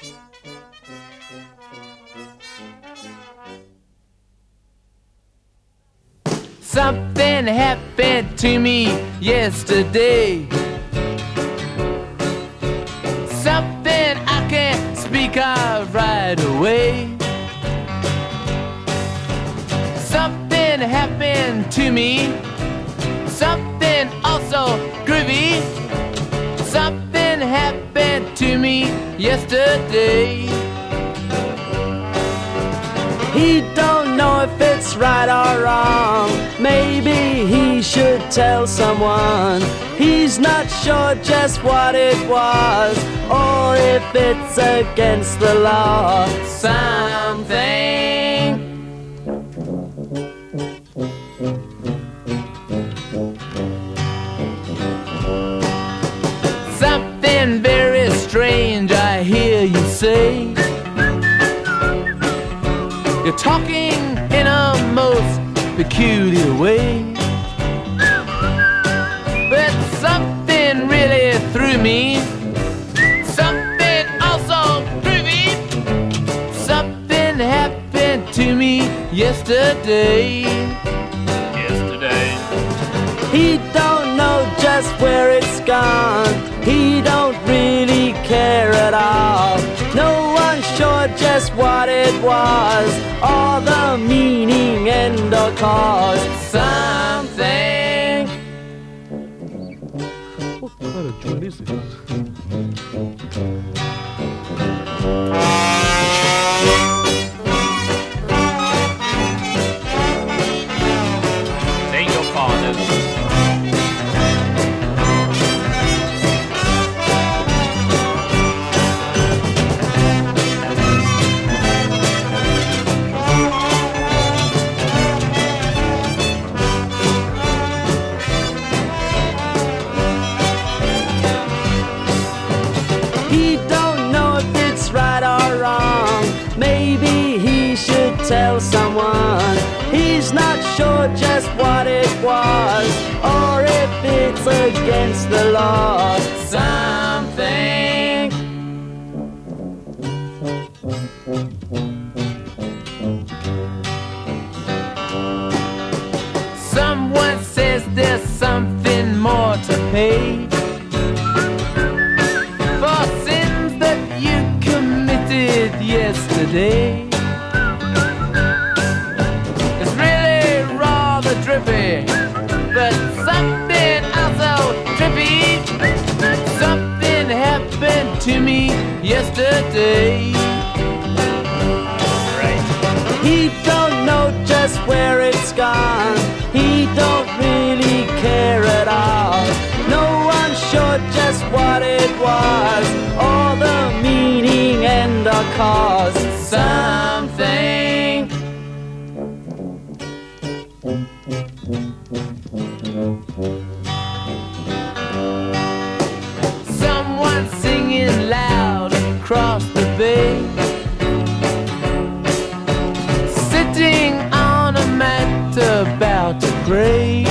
Something happened to me yesterday. Something I can't speak of right away. Something happened to me. Something also groovy. Something happened to me yesterday. He don't know if it's right or wrong. Maybe he should tell someone. He's not sure just what it was, or if it's against the law. Something. Something very strange I hear you say. You're talking in a most peculiar way. But something really threw me. Something also groovy. Something happened to me yesterday. He don't know just where it's gone. He don't really care at all. No one's sure just what it was, or the meaning and or cause. Something. What kind of joint is this? Say your father. He don't know if it's right or wrong. Maybe he should tell someone. He's not sure just what it was, or if it's against the law. Something. Someone says there's something more to pay for sins that you committed yesterday. It's really rather drippy, but something also trippy. Something happened to me yesterday. He don't know just where it's gone. He don't really care at all. No one's sure just what it was, or the meaning and the cause. Something. Someone singing loud across the bay, sitting on a mat about to pray.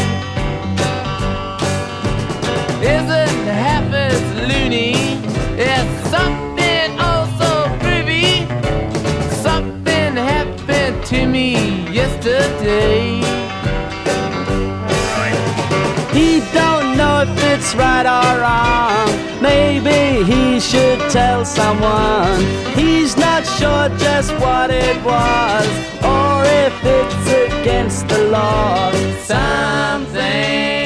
Isn't half as loony as something also groovy. Something happened to me yesterday. He don't know if it's right or wrong. Maybe he should tell someone. He's not sure just what it was, or if it's against the law. Something.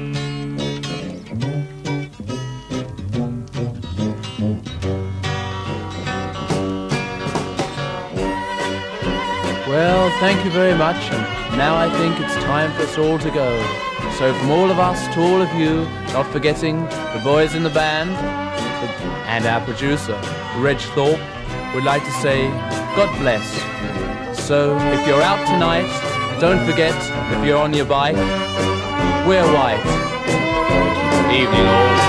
Well, thank you very much, and now I think it's time for us all to go. So from all of us to all of you, not forgetting the boys in the band and our producer, Reg Thorpe, would like to say God bless. So if you're out tonight, don't forget, if you're on your bike, wear white. Evening all.